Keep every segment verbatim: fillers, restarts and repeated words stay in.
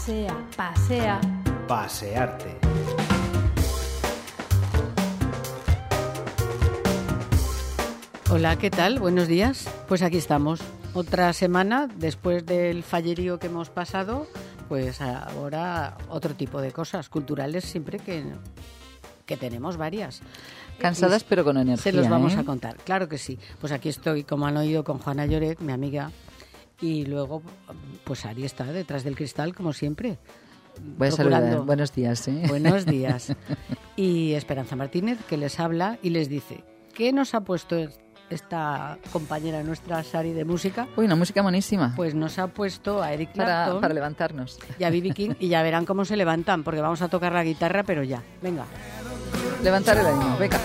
Pasea, pasea. Pasearte. Hola, ¿qué tal? Buenos días. Pues aquí estamos. Otra semana después del fallerío que hemos pasado, pues ahora otro tipo de cosas culturales siempre que, que tenemos varias. Cansadas pero con energía. Se los vamos ¿eh? a contar, claro que sí. Pues aquí estoy, como han oído, con Juana Lloret, mi amiga, y luego pues Ari está detrás del cristal, como siempre. Voy a saludar. Buenos días. ¿eh? Buenos días. Y Esperanza Martínez, que les habla y les dice, ¿qué nos ha puesto esta compañera nuestra, Sari, de música? Uy, una música buenísima. Pues nos ha puesto a Eric Clapton para, para levantarnos. Y a B B King, y ya verán cómo se levantan, porque vamos a tocar la guitarra, pero ya, venga. Levantar el ánimo, venga.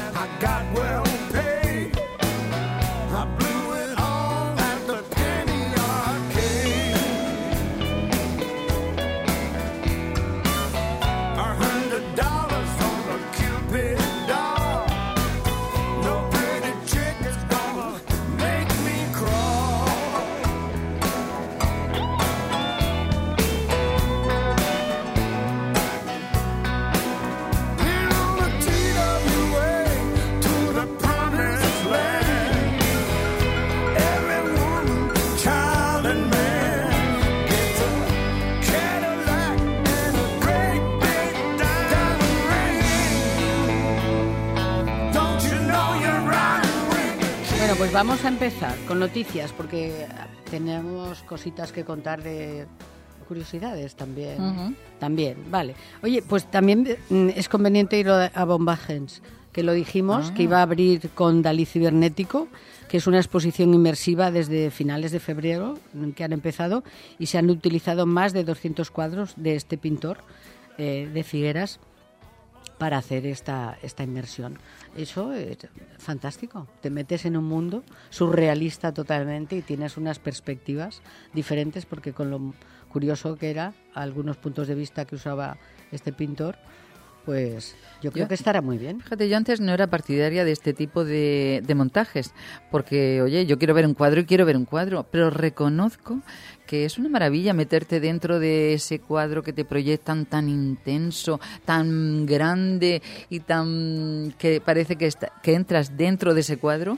Pues vamos a empezar con noticias, porque tenemos cositas que contar de curiosidades también. Uh-huh. También, vale. Oye, pues también es conveniente ir a Bombagens, que lo dijimos, ah. que iba a abrir con Dalí Cibernético, que es una exposición inmersiva desde finales de febrero, que han empezado, y se han utilizado más de doscientos cuadros de este pintor eh, de Figueras para hacer esta, esta inmersión. Eso es fantástico. Te metes en un mundo surrealista totalmente y tienes unas perspectivas diferentes, porque con lo curioso que era, algunos puntos de vista que usaba este pintor, pues yo creo yo, que estará muy bien. Fíjate, yo antes no era partidaria de este tipo de, de montajes, porque, oye, yo quiero ver un cuadro y quiero ver un cuadro, pero reconozco que es una maravilla meterte dentro de ese cuadro que te proyectan tan intenso, tan grande y tan que parece que, está, que entras dentro de ese cuadro.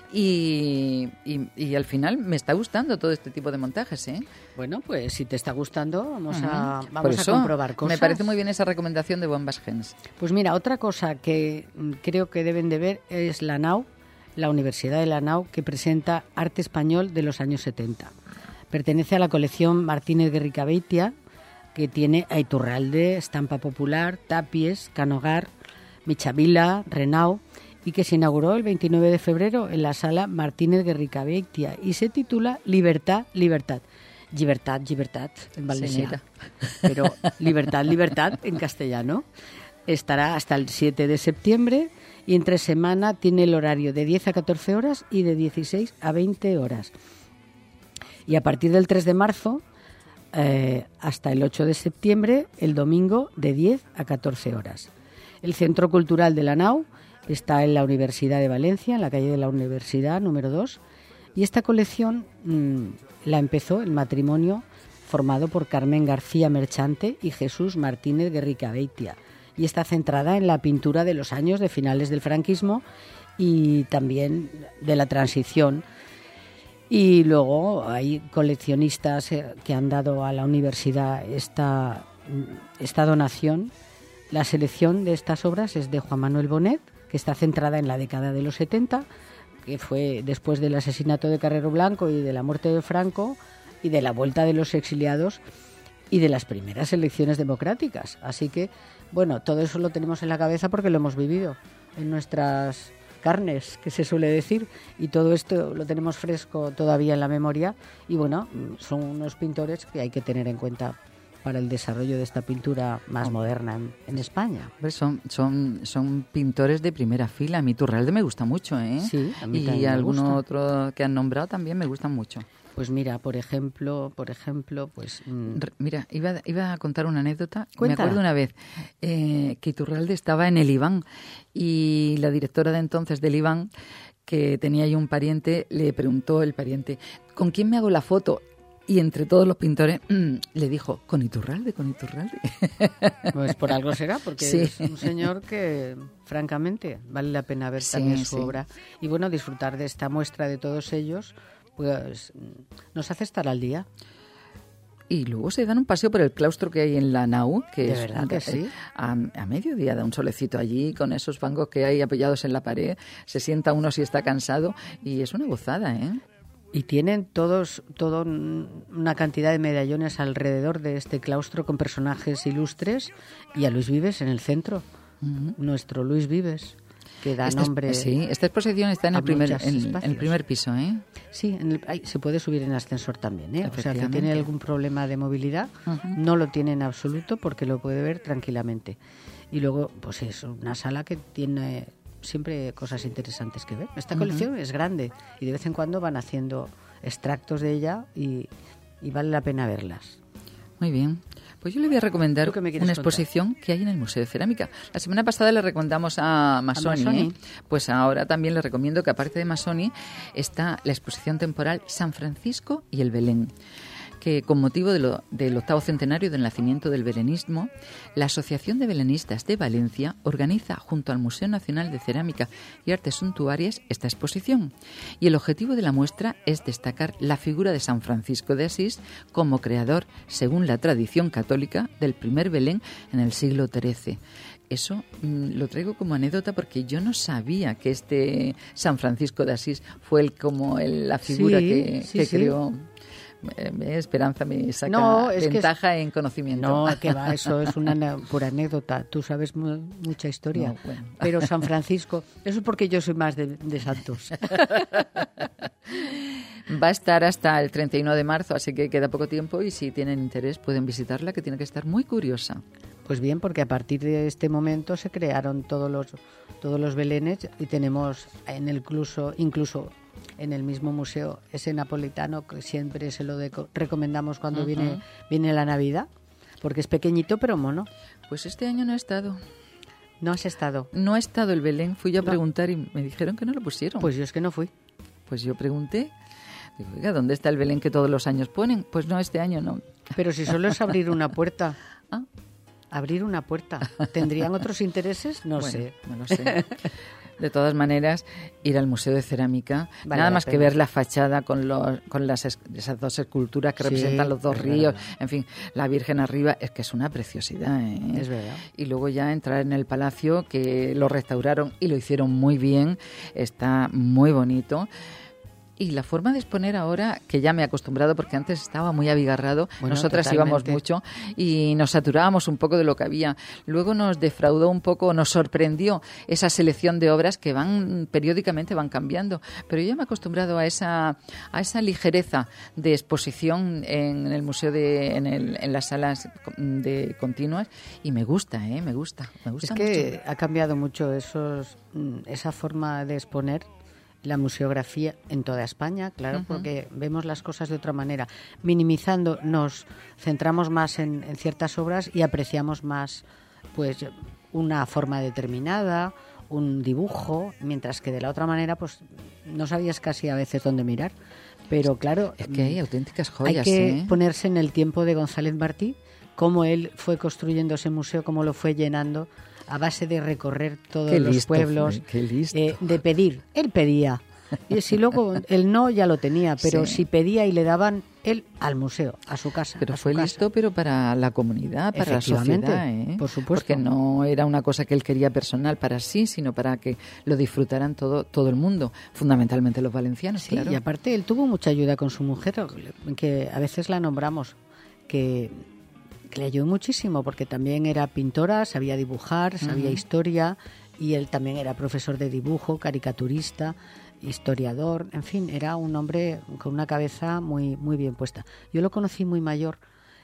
Y, y, y al final me está gustando todo este tipo de montajes, ¿eh? Bueno, pues si te está gustando, vamos, uh-huh. a, vamos Por eso, a comprobar cosas. Me parece muy bien esa recomendación de Bombagens. Pues mira, otra cosa que creo que deben de ver es la Nau, la Universidad de la Nau, que presenta arte español de los años setenta. Pertenece a la colección Martínez Guerricabeitia, que tiene a Iturralde, Estampa Popular, Tapies, Canogar, Michavila, Renau, y que se inauguró el veintinueve de febrero en la sala Martínez Guerricabeitia y se titula Libertad, Libertad. Llibertat, llibertat, en valencià. Pero libertad, libertad en castellano. Estará hasta el siete de septiembre y entre semana tiene el horario de diez a catorce horas y de dieciséis a veinte horas. Y a partir del tres de marzo eh, hasta el ocho de septiembre, el domingo de diez a catorce horas. El Centro Cultural de la Nau está en la Universidad de Valencia, en la calle de la Universidad, número dos. Y esta colección mmm, la empezó el matrimonio formado por Carmen García Merchante y Jesús Martínez Guerricabeitia. Y está centrada en la pintura de los años de finales del franquismo y también de la transición. Y luego hay coleccionistas que han dado a la universidad esta, esta donación. La selección de estas obras es de Juan Manuel Bonet, que está centrada en la década de los setenta, que fue después del asesinato de Carrero Blanco y de la muerte de Franco y de la vuelta de los exiliados y de las primeras elecciones democráticas. Así que, bueno, todo eso lo tenemos en la cabeza porque lo hemos vivido en nuestras carnes, que se suele decir, y todo esto lo tenemos fresco todavía en la memoria y, bueno, son unos pintores que hay que tener en cuenta para el desarrollo de esta pintura más moderna en, en España. Son, son, son pintores de primera fila. A mí Iturralde me gusta mucho, ¿eh? Sí, a mí y también me algunos gusta. otros que han nombrado también me gustan mucho. Pues mira, por ejemplo, por ejemplo, pues... Mmm... Mira, iba, iba a contar una anécdota. Cuenta. Me acuerdo una vez eh, que Iturralde estaba en el Iván y la directora de entonces del Iván, que tenía ahí un pariente, le preguntó el pariente, ¿con quién me hago la foto? Y entre todos los pintores mmm, le dijo, con Iturralde, con Iturralde. Pues por algo será, porque sí. Es un señor que, francamente, vale la pena ver sí, también su sí. obra. Y bueno, disfrutar de esta muestra de todos ellos, pues nos hace estar al día. Y luego se dan un paseo por el claustro que hay en la nau, que ¿De es verdad que sí? a, a mediodía da un solecito allí, con esos bancos que hay apoyados en la pared, se sienta uno si está cansado, y es una gozada, ¿eh? Y tienen todos todo una cantidad de medallones alrededor de este claustro con personajes ilustres y a Luis Vives en el centro, uh-huh. nuestro Luis Vives, que da esta, nombre. Sí, esta exposición está en el primer en, en el primer piso, ¿eh? Sí, en el, ay, se puede subir en ascensor también, ¿eh? O sea, que tiene algún problema de movilidad, uh-huh. no lo tiene en absoluto porque lo puede ver tranquilamente. Y luego, pues es una sala que tiene siempre cosas interesantes que ver. Esta colección uh-huh. es grande y de vez en cuando van haciendo extractos de ella y, y vale la pena verlas. Muy bien. Pues yo le voy a recomendar una contar? exposición que hay en el Museo de Cerámica. La semana pasada le recomendamos a Masoni, ¿A Masoni? ¿eh? Pues ahora también le recomiendo que aparte de Masoni está la exposición temporal San Francisco y el Belén, que con motivo de lo, del octavo centenario del nacimiento del belenismo, la Asociación de Belenistas de Valencia organiza junto al Museo Nacional de Cerámica y Artes Suntuarias esta exposición. Y el objetivo de la muestra es destacar la figura de San Francisco de Asís como creador, según la tradición católica, del primer Belén en el siglo trece. Eso mmm, lo traigo como anécdota porque yo no sabía que este San Francisco de Asís fue el, como el, la figura sí, que, sí, que sí. creó. Eh, Esperanza me saca no, es ventaja que es, en conocimiento. No, que va, eso es una pura anécdota. Tú sabes mu- mucha historia. No, bueno. Pero San Francisco, eso es porque yo soy más de, de santos. Va a estar hasta el treinta y uno de marzo, así que queda poco tiempo y si tienen interés pueden visitarla, que tiene que estar muy curiosa. Pues bien, porque a partir de este momento se crearon todos los todos los belenes y tenemos en el incluso incluso en el mismo museo ese napolitano que siempre se lo deco- recomendamos cuando uh-huh. viene viene la Navidad, porque es pequeñito pero mono. Pues este año no he estado. ¿No has estado? No ha estado el Belén, fui yo a preguntar y me dijeron que no lo pusieron. Pues yo es que no fui. Pues yo pregunté, digo, oiga, ¿dónde está el Belén que todos los años ponen? Pues no, este año no. Pero si solo es abrir una puerta. ¿Ah? Abrir una puerta. ¿Tendrían otros intereses? No bueno, sé. No lo sé. De todas maneras, ir al Museo de Cerámica, vale nada más pena. Que ver la fachada con los con las esas dos esculturas que sí, representan los dos ríos, verdad. En fin, la Virgen arriba, es que es una preciosidad, ¿eh? Es verdad. Y luego ya entrar en el palacio, que lo restauraron y lo hicieron muy bien, está muy bonito. Y la forma de exponer ahora, que ya me he acostumbrado porque antes estaba muy abigarrado, bueno, nosotras totalmente. Íbamos mucho y nos saturábamos un poco de lo que había. Luego nos defraudó un poco, nos sorprendió esa selección de obras que van periódicamente van cambiando. Pero yo ya me he acostumbrado a esa a esa ligereza de exposición en el museo, de en, el, en las salas de continuas y me gusta, ¿eh? Me gusta, me gusta Es que mucho. Ha cambiado mucho esos esa forma de exponer. La museografía en toda España, claro, uh-huh. porque vemos las cosas de otra manera. Minimizando, nos centramos más en, en ciertas obras y apreciamos más pues una forma determinada, un dibujo, mientras que de la otra manera pues no sabías casi a veces dónde mirar. Pero claro, es que hay auténticas joyas. Hay que ¿eh? ponerse en el tiempo de González Martí, cómo él fue construyendo ese museo, cómo lo fue llenando, a base de recorrer todos qué los listo, pueblos, qué listo. Eh, de pedir. Él pedía. Y si luego el no ya lo tenía, pero sí. si pedía y le daban, él al museo, a su casa. Pero a su fue casa. listo, pero para la comunidad, para la sociedad, ¿eh? Por supuesto. Porque no era una cosa que él quería personal para sí, sino para que lo disfrutaran todo todo el mundo, fundamentalmente los valencianos, sí, claro. Y aparte él tuvo mucha ayuda con su mujer, que a veces la nombramos, que... que le ayudó muchísimo porque también era pintora, sabía dibujar, sabía uh-huh. historia y él también era profesor de dibujo, caricaturista, historiador, en fin, era un hombre con una cabeza muy muy bien puesta. Yo lo conocí muy mayor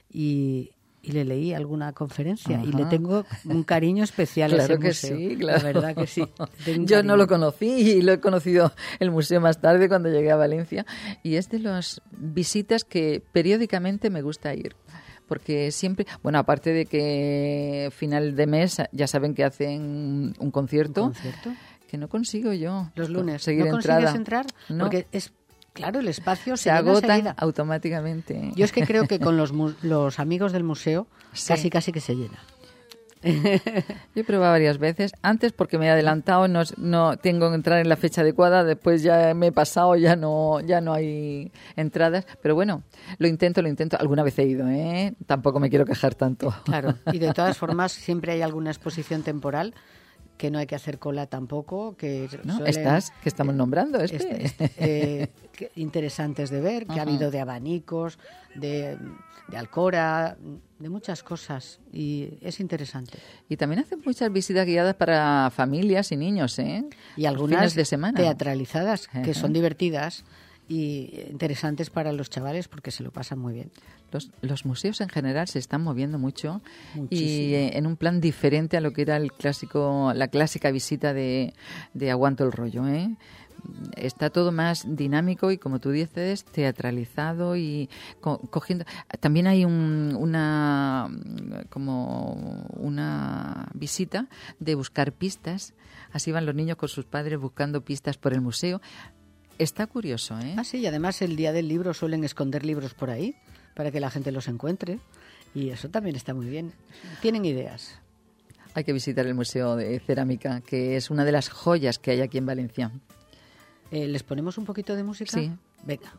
y, y le leí alguna conferencia uh-huh. y le tengo un cariño especial claro a ese que museo. Sí, claro. La verdad que sí. Yo no lo conocí y lo he conocido el museo más tarde cuando llegué a Valencia y es de las visitas que periódicamente me gusta ir. Porque siempre, bueno, aparte de que final de mes ya saben que hacen un concierto, ¿Un concierto? Que no consigo yo. Los lunes. ¿No consigues entrada. entrar? No. Porque es Claro, el espacio se, se llena agotan enseguida. automáticamente. Yo es que creo que con los, mu- los amigos del museo Sí. casi casi que se llena. Yo he probado varias veces. Antes porque me he adelantado, no, no tengo que entrar en la fecha adecuada. Después ya me he pasado, ya no, ya no hay entradas. Pero bueno, lo intento, lo intento. Alguna vez he ido, ¿eh? Tampoco me quiero quejar tanto. Claro, y de todas formas siempre hay alguna exposición temporal que no hay que hacer cola tampoco, que ¿No? suelen- Estas que estamos nombrando, este. este- este, eh, que- interesantes de ver, que Ajá. ha habido de abanicos, de, de alcora, de muchas cosas, y es interesante. Y también hacen muchas visitas guiadas para familias y niños, ¿eh? Y algunas Fines de semana. teatralizadas, que Ajá. son divertidas y interesantes para los chavales porque se lo pasan muy bien. Los, los museos en general se están moviendo mucho y Muchísimo. eh, en un plan diferente a lo que era el clásico, la clásica visita de, de Aguanto el rollo, ¿eh? Está todo más dinámico y, como tú dices, teatralizado y co- cogiendo. También hay un, una como una visita de buscar pistas. Así van los niños con sus padres buscando pistas por el museo. Está curioso, ¿eh? Ah, sí, y además el día del libro suelen esconder libros por ahí para que la gente los encuentre y eso también está muy bien. Tienen ideas. Hay que visitar el Museo de Cerámica, que es una de las joyas que hay aquí en Valencia. Eh, ¿Les ponemos un poquito de música? Sí. Venga.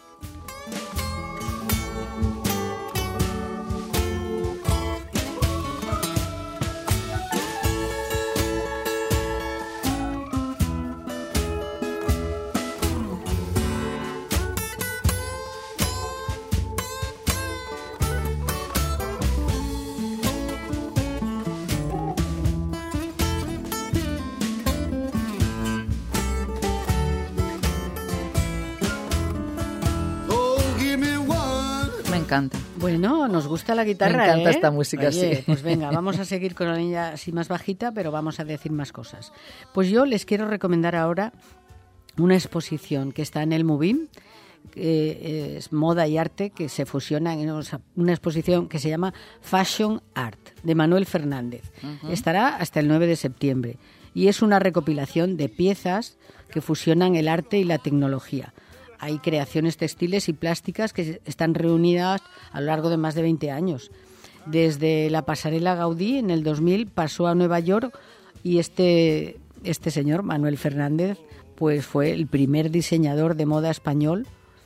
Me encanta. Bueno, nos gusta la guitarra, Me encanta ¿eh? esta música, Oye, sí. pues venga, vamos a seguir con la niña así más bajita, pero vamos a decir más cosas. Pues yo les quiero recomendar ahora una exposición que está en el MUBIM, que es moda y arte que se fusionan en una exposición que se llama Fashion Art, de Manuel Fernández. Uh-huh. Estará hasta el nueve de septiembre y es una recopilación de piezas que fusionan el arte y la tecnología. Hay creaciones textiles y plásticas que están reunidas a lo largo de más de veinte años. Desde la pasarela Gaudí en el dos mil pasó a Nueva York y este, este señor, Manuel Fernández, pues fue el primer diseñador de moda español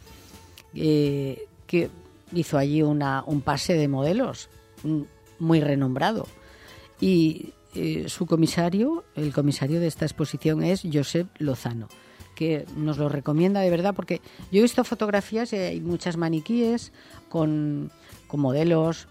eh, que hizo allí una, un pase de modelos muy renombrado. Y eh, su comisario, el comisario de esta exposición es Josep Lozano, que nos lo recomienda de verdad, porque yo he visto fotografías y hay muchas maniquíes con, con modelos.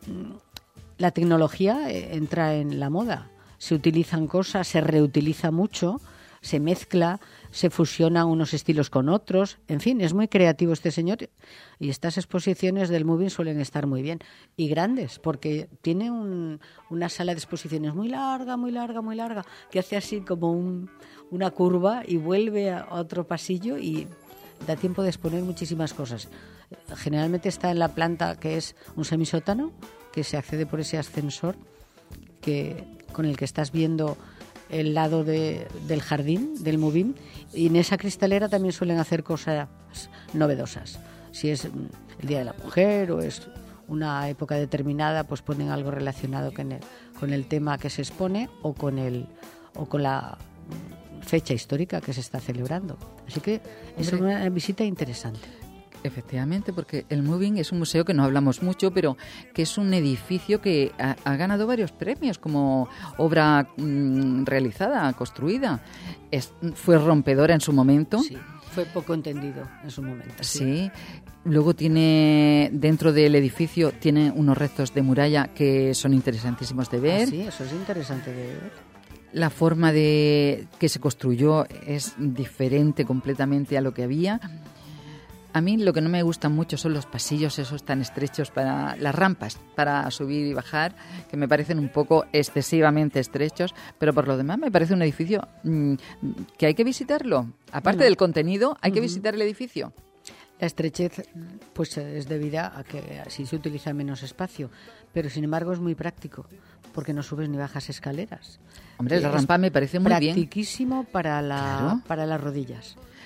La tecnología entra en la moda, se utilizan cosas, se reutiliza mucho, se mezcla, se fusionan unos estilos con otros, en fin, es muy creativo este señor y estas exposiciones del MUBIM suelen estar muy bien y grandes, porque tiene un, una sala de exposiciones muy larga, muy larga, muy larga, que hace así como un, una curva y vuelve a otro pasillo y da tiempo de exponer muchísimas cosas. Generalmente está en la planta que es un semisótano, que se accede por ese ascensor que, con el que estás viendo el lado de, del jardín del MUBIM, y en esa cristalera también suelen hacer cosas novedosas. Si es el Día de la Mujer o es una época determinada, pues ponen algo relacionado con el, con el tema que se expone o con el o con la fecha histórica que se está celebrando. Así que es una visita interesante. Efectivamente, porque el MUBIM es un museo que no hablamos mucho, pero que es un edificio que ha, ha ganado varios premios como obra mmm, realizada, construida. Es, fue rompedora en su momento. Sí, fue poco entendido en su momento. Sí. sí. Luego tiene, dentro del edificio, tiene unos restos de muralla que son interesantísimos de ver. Ah, sí, eso es interesante de ver. La forma de que se construyó es diferente completamente a lo que había. A mí lo que no me gusta mucho son los pasillos esos tan estrechos, para las rampas para subir y bajar, que me parecen un poco excesivamente estrechos, pero por lo demás me parece un edificio mmm, que hay que visitarlo. Aparte bueno, del contenido, hay uh-huh. que visitar el edificio. La estrechez pues es debida a que así se utiliza menos espacio, pero sin embargo es muy práctico, porque no subes ni bajas escaleras. Hombre, la rampa me parece muy bien. Practiquísimo para, la, claro. para las rodillas.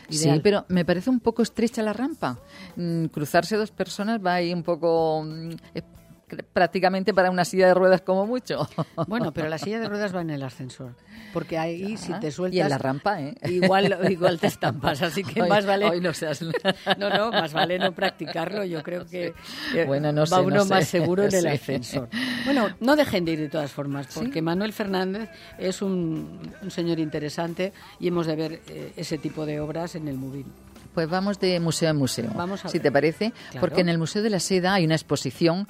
ideal. Sí, pero me parece un poco estrecha la rampa. Mm, cruzarse dos personas va ahí un poco... Mm, eh, prácticamente para una silla de ruedas como mucho. Bueno, pero la silla de ruedas va en el ascensor, porque ahí, si te sueltas... Y en la rampa, ¿eh? Igual, igual te estampas, así que hoy, más vale... Hoy no seas... No, no, más vale no practicarlo. Yo creo que sí. bueno, no sé, va uno no más sé. seguro en el sí. ascensor. Bueno, no dejen de ir de todas formas, porque ¿Sí? Manuel Fernández es un, un señor interesante y hemos de ver eh, ese tipo de obras en el Movil. Pues vamos de museo en museo, vamos a si ver. te parece, Claro. porque en el Museo de la Seda hay una exposición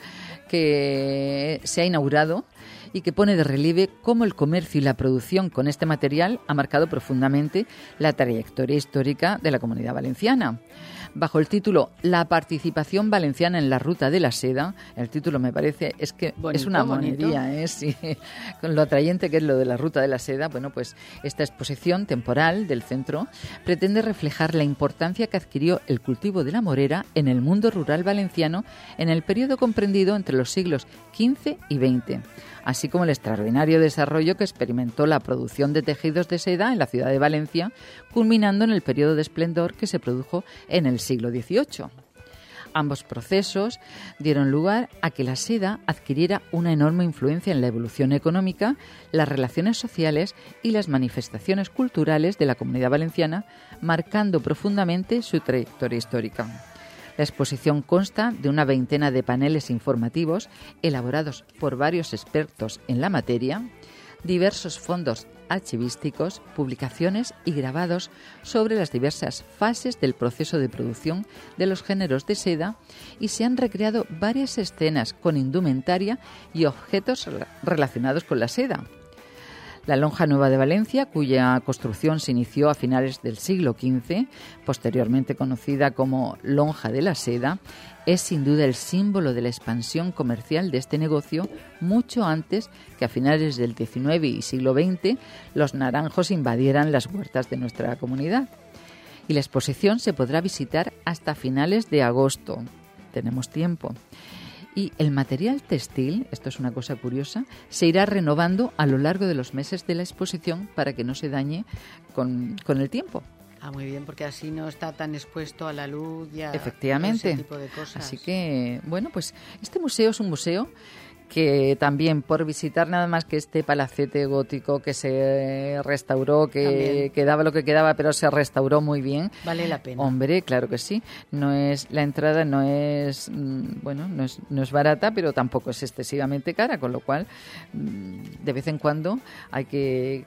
que se ha inaugurado y que pone de relieve cómo el comercio y la producción con este material ha marcado profundamente la trayectoria histórica de la Comunidad Valenciana. Bajo el título La participación valenciana en la ruta de la seda, el título me parece, es que bonito, es una bonito. monería, ¿eh? Sí. Con lo atrayente que es lo de la ruta de la seda, bueno, pues esta exposición temporal del centro pretende reflejar la importancia que adquirió el cultivo de la morera en el mundo rural valenciano en el periodo comprendido entre los siglos quince y veinte, así como el extraordinario desarrollo que experimentó la producción de tejidos de seda en la ciudad de Valencia, culminando en el periodo de esplendor que se produjo en el siglo dieciocho. Ambos procesos dieron lugar a que la seda adquiriera una enorme influencia en la evolución económica, las relaciones sociales y las manifestaciones culturales de la Comunidad Valenciana, marcando profundamente su trayectoria histórica. La exposición consta de una veintena de paneles informativos elaborados por varios expertos en la materia, diversos fondos archivísticos, publicaciones y grabados sobre las diversas fases del proceso de producción de los géneros de seda, y se han recreado varias escenas con indumentaria y objetos relacionados con la seda. La Lonja Nueva de Valencia, cuya construcción se inició a finales del siglo quince, posteriormente conocida como Lonja de la Seda, es sin duda el símbolo de la expansión comercial de este negocio mucho antes que a finales del diecinueve y siglo veinte los naranjos invadieran las huertas de nuestra comunidad. Y la exposición se podrá visitar hasta finales de agosto. Tenemos tiempo. Y el material textil, esto es una cosa curiosa, se irá renovando a lo largo de los meses de la exposición para que no se dañe con, con el tiempo. Ah, muy bien, porque así no está tan expuesto a la luz y a Efectivamente. ese tipo de cosas. Así que, bueno, pues este museo es un museo que también, por visitar nada más que este palacete gótico que se restauró, que También. quedaba lo que quedaba, pero se restauró muy bien. Vale la pena. Hombre, claro que sí. No es la entrada no es mm, bueno, no es no es barata, pero tampoco es excesivamente cara, con lo cual mm, de vez en cuando hay que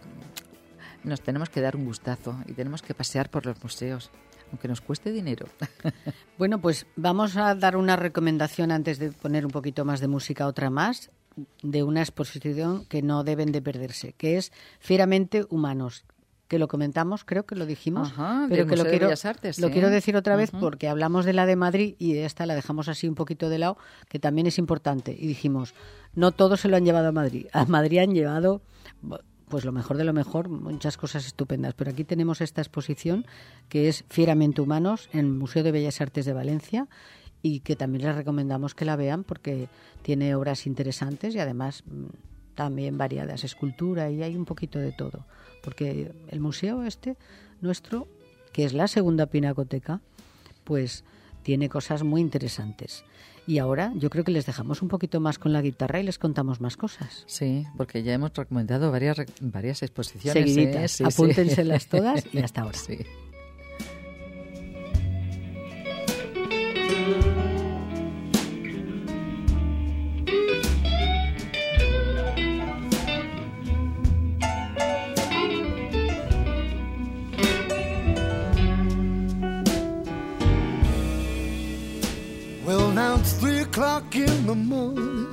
nos tenemos que dar un gustazo y tenemos que pasear por los museos, aunque nos cueste dinero. Bueno, pues vamos a dar una recomendación antes de poner un poquito más de música, otra más, de una exposición que no deben de perderse, que es Fieramente Humanos, que lo comentamos, creo que lo dijimos, Ajá, pero del que lo Museo de quiero, Bellas Artes, lo sí. quiero decir otra vez Ujú. porque hablamos de la de Madrid y esta la dejamos así un poquito de lado, que también es importante. Y dijimos, no todos se lo han llevado a Madrid. A Madrid han llevado pues lo mejor de lo mejor, muchas cosas estupendas. Pero aquí tenemos esta exposición que es Fieramente Humanos en el Museo de Bellas Artes de Valencia, y que también les recomendamos que la vean porque tiene obras interesantes y además también variadas, escultura, y hay un poquito de todo. Porque el museo este nuestro, que es la segunda pinacoteca, pues tiene cosas muy interesantes. Y ahora yo creo que les dejamos un poquito más con la guitarra y les contamos más cosas. Sí, porque ya hemos recomendado varias varias exposiciones. Seguiditas, ¿eh? Sí, apúntenselas sí. todas y hasta ahora. Sí. Well, now it's three o'clock in the morning,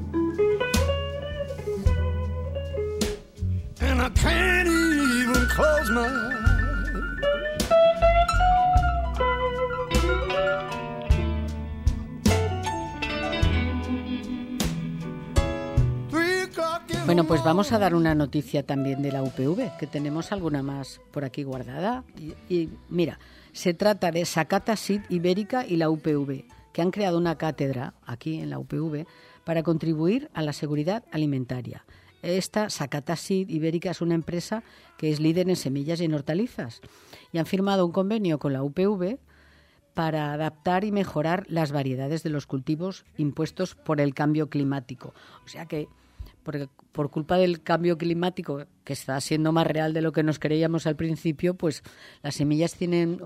and I can't even close my eyes. Three o'clock in the Bueno, pues vamos a dar una noticia también de la U P V, que tenemos alguna más por aquí guardada. Y, y mira, se trata de Sakata Seed Ibérica y la U P V, que han creado una cátedra aquí en la U P V para contribuir a la seguridad alimentaria. esta Sakata Seed Ibérica es una empresa que es líder en semillas y en hortalizas y han firmado un convenio con la U P V para adaptar y mejorar las variedades de los cultivos impuestos por el cambio climático. O sea que por, por culpa del cambio climático, que está siendo más real de lo que nos creíamos al principio, pues las semillas tienen,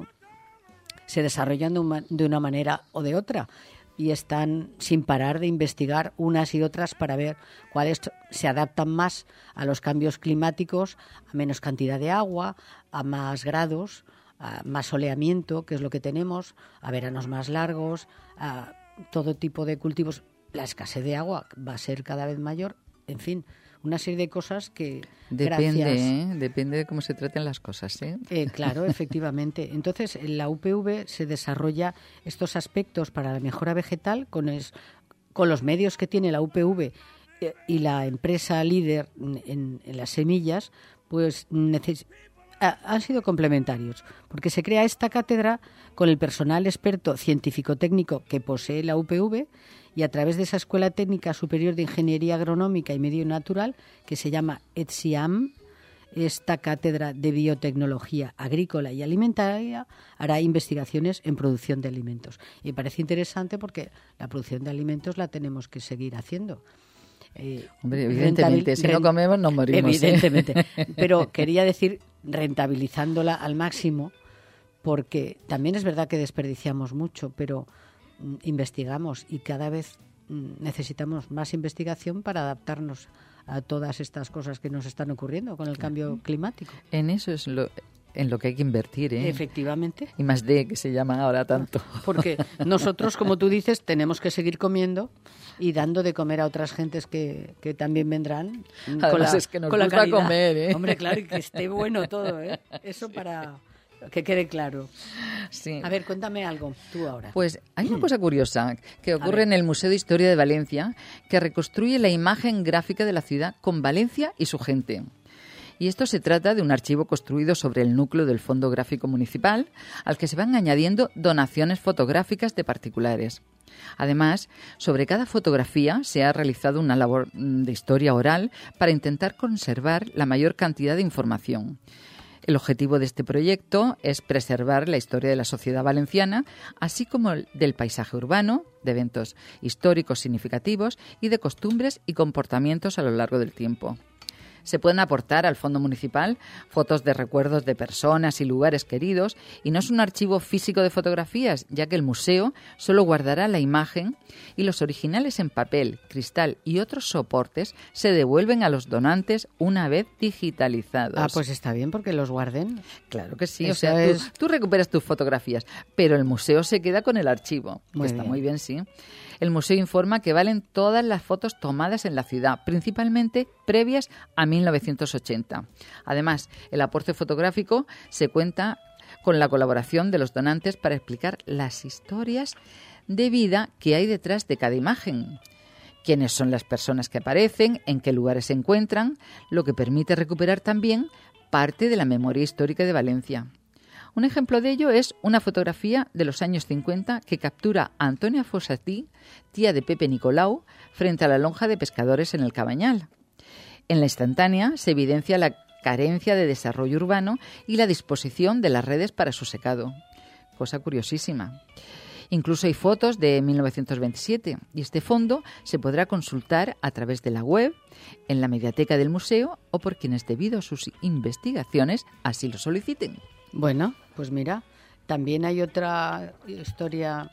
se desarrollan de una, de una manera o de otra y están sin parar de investigar unas y otras para ver cuáles se adaptan más a los cambios climáticos, a menos cantidad de agua, a más grados, a más soleamiento, que es lo que tenemos, a veranos más largos, a todo tipo de cultivos. La escasez de agua va a ser cada vez mayor, en fin, una serie de cosas que depende, gracias, ¿eh? Depende de cómo se traten las cosas, ¿eh? Eh, claro, efectivamente. Entonces, en la U P V se desarrolla estos aspectos para la mejora vegetal con, es, con los medios que tiene la U P V eh, y la empresa líder en, en las semillas, pues neces- han sido complementarios, porque se crea esta cátedra con el personal experto científico-técnico que posee la U P V y a través de esa Escuela Técnica Superior de Ingeniería Agronómica y Medio Natural, que se llama ETSIAM, esta cátedra de biotecnología agrícola y alimentaria hará investigaciones en producción de alimentos. Y me parece interesante porque la producción de alimentos la tenemos que seguir haciendo. Eh, Hombre, evidentemente, si no comemos nos morimos. Evidentemente, ¿eh? Pero quería decir rentabilizándola al máximo, porque también es verdad que desperdiciamos mucho, pero mm, investigamos y cada vez mm, necesitamos más investigación para adaptarnos a todas estas cosas que nos están ocurriendo con el cambio climático. En eso es lo... en lo que hay que invertir, ¿eh? Efectivamente. Y más de que se llama ahora tanto. Porque nosotros, como tú dices, tenemos que seguir comiendo y dando de comer a otras gentes que, que también vendrán. Además con la, es que nos con la gusta calidad. comer, ¿eh? Hombre, claro, y que esté bueno todo, ¿eh? Eso sí. Para que quede claro. Sí. A ver, cuéntame algo, tú ahora. Pues hay una cosa curiosa que ocurre en el Museo de Historia de Valencia, que reconstruye la imagen gráfica de la ciudad con Valencia y su gente. Y esto se trata de un archivo construido sobre el núcleo del Fondo Gráfico Municipal, al que se van añadiendo donaciones fotográficas de particulares. Además, sobre cada fotografía se ha realizado una labor de historia oral para intentar conservar la mayor cantidad de información. El objetivo de este proyecto es preservar la historia de la sociedad valenciana, así como del paisaje urbano, de eventos históricos significativos y de costumbres y comportamientos a lo largo del tiempo. Se pueden aportar al fondo municipal fotos de recuerdos de personas y lugares queridos y no es un archivo físico de fotografías, ya que el museo solo guardará la imagen y los originales en papel, cristal y otros soportes se devuelven a los donantes una vez digitalizados. Ah, pues está bien porque los guarden. Claro que sí, Eso o sea, es... tú, tú recuperas tus fotografías, pero el museo se queda con el archivo, muy que está bien. muy bien, sí. El museo informa que valen todas las fotos tomadas en la ciudad, principalmente previas a mil novecientos ochenta. Además, el aporte fotográfico se cuenta con la colaboración de los donantes para explicar las historias de vida que hay detrás de cada imagen. Quiénes son las personas que aparecen, en qué lugares se encuentran, lo que permite recuperar también parte de la memoria histórica de Valencia. Un ejemplo de ello es una fotografía de los años cincuenta que captura a Antonia Fossatí, tía de Pepe Nicolau, frente a la lonja de pescadores en el Cabañal. En la instantánea se evidencia la carencia de desarrollo urbano y la disposición de las redes para su secado. Cosa curiosísima. Incluso hay fotos de mil novecientos veintisiete y este fondo se podrá consultar a través de la web, en la mediateca del museo o por quienes debido a sus investigaciones así lo soliciten. Bueno, pues mira, también hay otra historia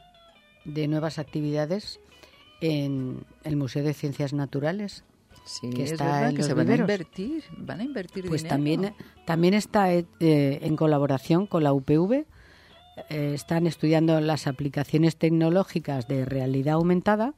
de nuevas actividades en el Museo de Ciencias Naturales. Sí, que es está verdad en que los se van viveros. a invertir, van a invertir Pues dinero. también, también está eh, en colaboración con la U P V. Eh, están estudiando las aplicaciones tecnológicas de realidad aumentada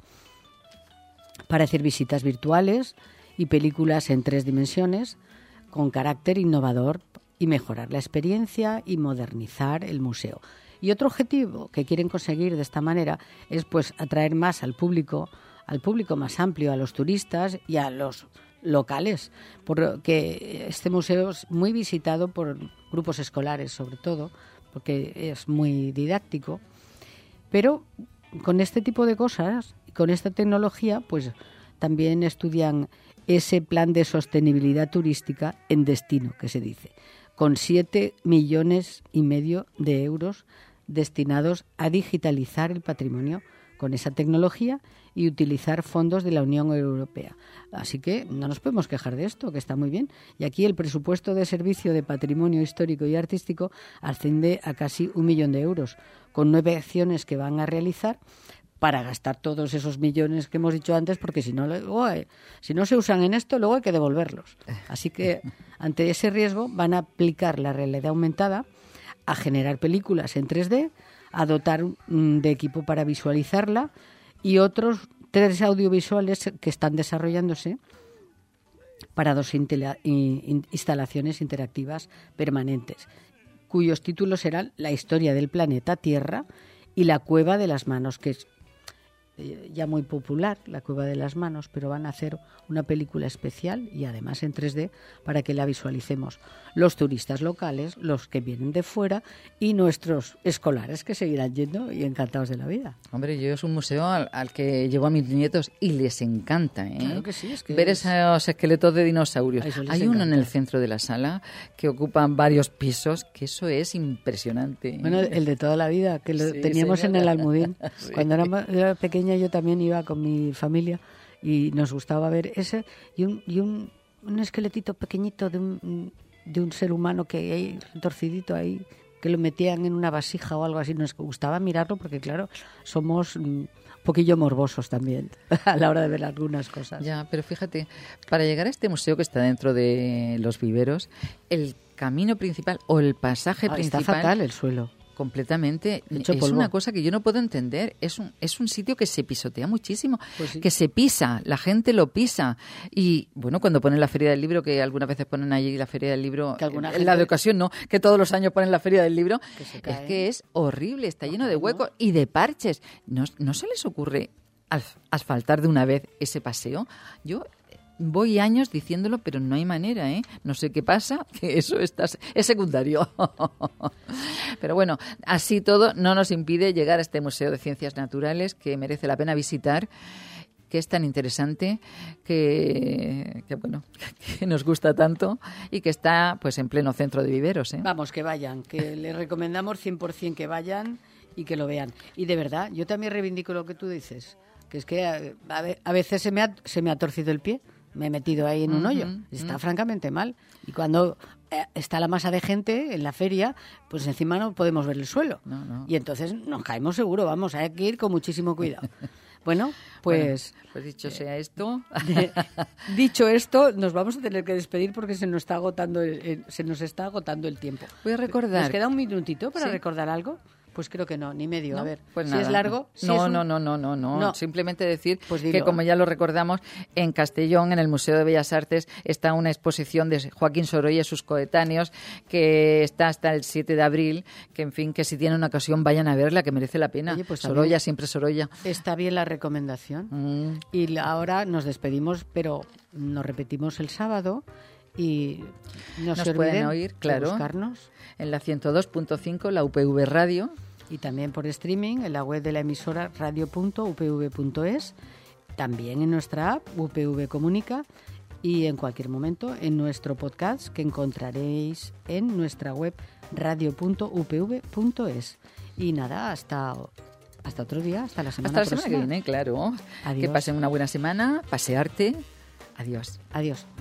para hacer visitas virtuales y películas en tres dimensiones con carácter innovador y mejorar la experiencia y modernizar el museo. Y otro objetivo que quieren conseguir de esta manera es pues atraer más al público, al público más amplio, a los turistas y a los locales, porque este museo es muy visitado por grupos escolares sobre todo, porque es muy didáctico, pero con este tipo de cosas, con esta tecnología, pues también estudian ese plan de sostenibilidad turística en destino, que se dice, con siete millones y medio de euros destinados a digitalizar el patrimonio con esa tecnología y utilizar fondos de la Unión Europea. Así que no nos podemos quejar de esto, que está muy bien. Y aquí el presupuesto de servicio de patrimonio histórico y artístico asciende a casi un millón de euros, con nueve acciones que van a realizar para gastar todos esos millones que hemos dicho antes, porque si no, luego, eh, si no se usan en esto, luego hay que devolverlos. Así que ante ese riesgo van a aplicar la realidad aumentada a generar películas en tres D, a dotar mm, de equipo para visualizarla y otros tres audiovisuales que están desarrollándose para dos intela- in- instalaciones interactivas permanentes, cuyos títulos serán La historia del planeta Tierra y La cueva de las manos, que es eh, ya muy popular, La cueva de las manos, pero van a hacer una película especial y además en tres D para que la visualicemos los turistas locales, los que vienen de fuera y nuestros escolares que seguirán yendo y encantados de la vida. Hombre, yo es un museo al, al que llevo a mis nietos y les encanta, ¿eh? Claro que sí, es que ver es... esos esqueletos de dinosaurios. Hay uno encanta. en el centro de la sala que ocupa varios pisos, que eso es impresionante. Bueno, el de toda la vida, que lo Sí, teníamos señora. en el Almudín. Sí. Cuando era, ma- era pequeña yo también iba con mi familia y nos gustaba ver ese y un, y un, un esqueletito pequeñito de un, de un ser humano que hay torcidito ahí, que lo metían en una vasija o algo así. Nos gustaba mirarlo porque, claro, somos mm, un poquillo morbosos también a la hora de ver algunas cosas. Ya, pero fíjate, para llegar a este museo que está dentro de los viveros, el camino principal o el pasaje Ah, principal... está fatal el suelo. Completamente. Hecho Es polvo. una cosa que yo no puedo entender. Es un, es un sitio que se pisotea muchísimo, Pues sí. que se pisa, la gente lo pisa. Y bueno, cuando ponen la Feria del Libro, que algunas veces ponen allí la Feria del Libro, Que alguna en gente- la de ocasión no, que todos los años ponen la Feria del Libro, Que se es cae. que es horrible, está lleno de huecos y de parches. ¿No, no se les ocurre as- asfaltar de una vez ese paseo? Yo... Voy años diciéndolo, pero no hay manera, ¿eh? No sé qué pasa, que eso está, es secundario. Pero bueno, así todo no nos impide llegar a este Museo de Ciencias Naturales que merece la pena visitar, que es tan interesante, que, que bueno, que nos gusta tanto y que está pues en pleno centro de viveros, ¿eh? Vamos, que vayan, que les recomendamos cien por ciento que vayan y que lo vean. Y de verdad, yo también reivindico lo que tú dices, que es que a, a ve- a veces se me, ha, se me ha torcido el pie, me he metido ahí en un Ujú, hoyo, está francamente mal. Y cuando eh, está la masa de gente en la feria, pues encima no podemos ver el suelo. No, no. Y entonces nos caemos seguro, vamos, hay que ir con muchísimo cuidado. Bueno, pues... Bueno, pues dicho sea esto... De- dicho esto, nos vamos a tener que despedir porque se nos está agotando el, el- se nos está agotando el tiempo. Voy a recordar. ¿Nos queda un minutito para Sí. recordar algo? Pues creo que no, ni medio. No, A ver, pues si nada. es largo... si no, es un- no, no, no, no, no, No. Simplemente decir Pues que, dilo. como ya lo recordamos, en Castellón, en el Museo de Bellas Artes, está una exposición de Joaquín Sorolla y sus coetáneos, que está hasta el siete de abril, que en fin, que si tienen una ocasión vayan a verla, que merece la pena. Oye, pues también- Sorolla, siempre Sorolla. Está bien la recomendación. Mm. Y la- ahora nos despedimos, pero nos repetimos el sábado y no Nos se pueden olviden oír, de claro. buscarnos. En la ciento dos punto cinco, la U P V Radio. Y también por streaming en la web de la emisora radio punto u p v punto es, también en nuestra app U P V Comunica y en cualquier momento en nuestro podcast que encontraréis en nuestra web radio punto u p v punto es. Y nada, hasta, hasta otro día, hasta la semana Hasta la semana próxima. que viene, claro. Adiós. Que pasen una buena semana, pasearte. Adiós. Adiós.